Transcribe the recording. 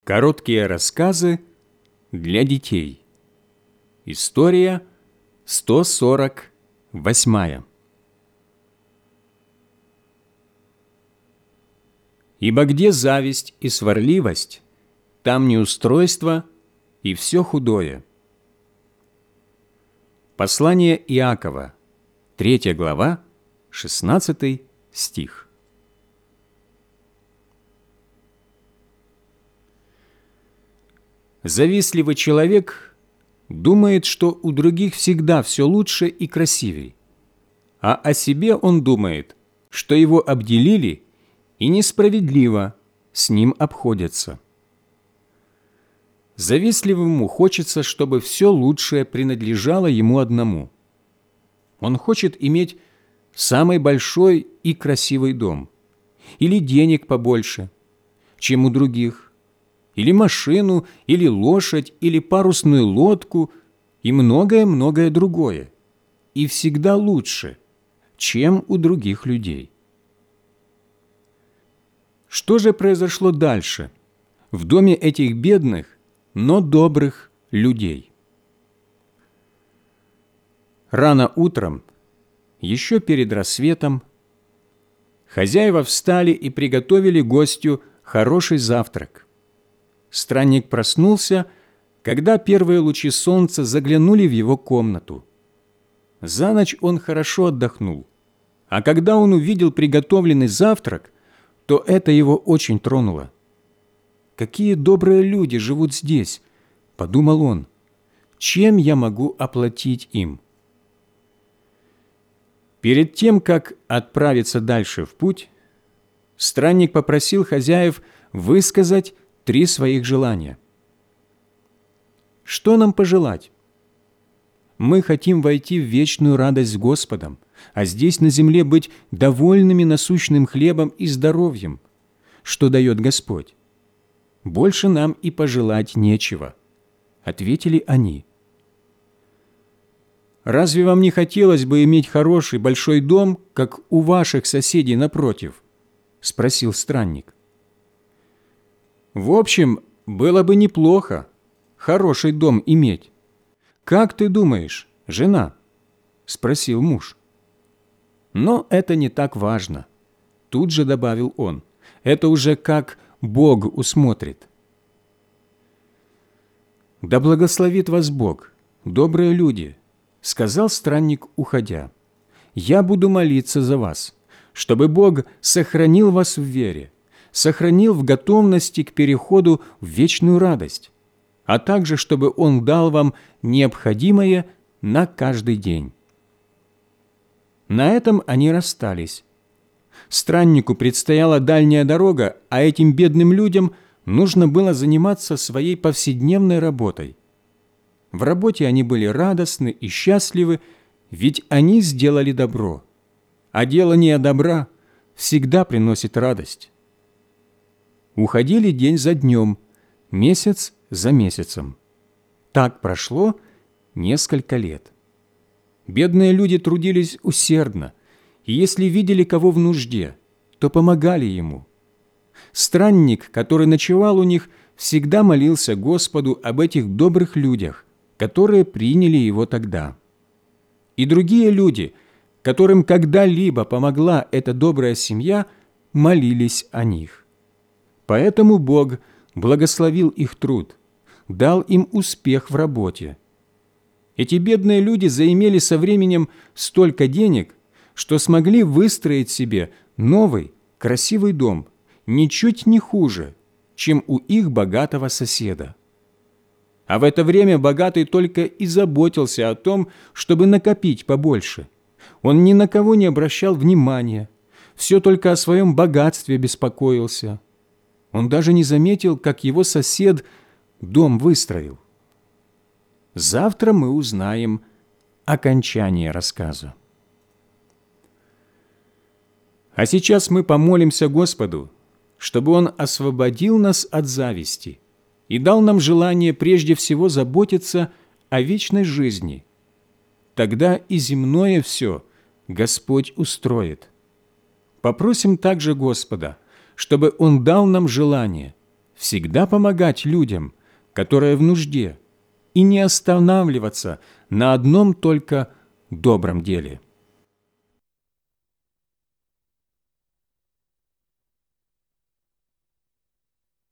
Короткие рассказы для детей. История 148. Ибо где зависть и сварливость, там неустройство и все худое. Послание Иакова, 3 глава, 16 стих. Завистливый человек думает, что у других всегда все лучше и красивей, а о себе он думает, что его обделили и несправедливо с ним обходятся. Завистливому хочется, чтобы все лучшее принадлежало ему одному. Он хочет иметь самый большой и красивый дом, или денег побольше, чем у других, или машину, или лошадь, или парусную лодку, и многое-многое другое, и всегда лучше, чем у других людей. Что же произошло дальше в доме этих бедных, но добрых людей? Рано утром, еще перед рассветом, хозяева встали и приготовили гостю хороший завтрак. Странник проснулся, когда первые лучи солнца заглянули в его комнату. За ночь он хорошо отдохнул, а когда он увидел приготовленный завтрак, то это его очень тронуло. «Какие добрые люди живут здесь!» – подумал он. «Чем я могу оплатить им?» Перед тем, как отправиться дальше в путь, странник попросил хозяев высказать 3 своих желания. Что нам пожелать? Мы хотим войти в вечную радость с Господом, а здесь на земле быть довольными насущным хлебом и здоровьем, что дает Господь. Больше нам и пожелать нечего, ответили они. Разве вам не хотелось бы иметь хороший большой дом, как у ваших соседей напротив? Спросил странник. В общем, было бы неплохо хороший дом иметь. Как ты думаешь, жена? Спросил муж. Но это не так важно. Тут же добавил он. Это уже как Бог усмотрит. Да благословит вас Бог, добрые люди, сказал странник, уходя. Я буду молиться за вас, чтобы Бог сохранил вас в вере, сохранил в готовности к переходу в вечную радость, а также чтобы Он дал вам необходимое на каждый день. На этом они расстались. Страннику предстояла дальняя дорога, а этим бедным людям нужно было заниматься своей повседневной работой. В работе они были радостны и счастливы, ведь они сделали добро, а делание добра всегда приносит радость. Уходили день за днем, месяц за месяцем. Так прошло несколько лет. Бедные люди трудились усердно, и если видели кого в нужде, то помогали ему. Странник, который ночевал у них, всегда молился Господу об этих добрых людях, которые приняли его тогда. И другие люди, которым когда-либо помогла эта добрая семья, молились о них. Поэтому Бог благословил их труд, дал им успех в работе. Эти бедные люди заимели со временем столько денег, что смогли выстроить себе новый, красивый дом, ничуть не хуже, чем у их богатого соседа. А в это время богатый только и заботился о том, чтобы накопить побольше. Он ни на кого не обращал внимания, все только о своем богатстве беспокоился. Он даже не заметил, как его сосед дом выстроил. Завтра мы узнаем окончание рассказа. А сейчас мы помолимся Господу, чтобы Он освободил нас от зависти и дал нам желание прежде всего заботиться о вечной жизни. Тогда и земное все Господь устроит. Попросим также Господа, чтобы Он дал нам желание всегда помогать людям, которые в нужде, и не останавливаться на одном только добром деле.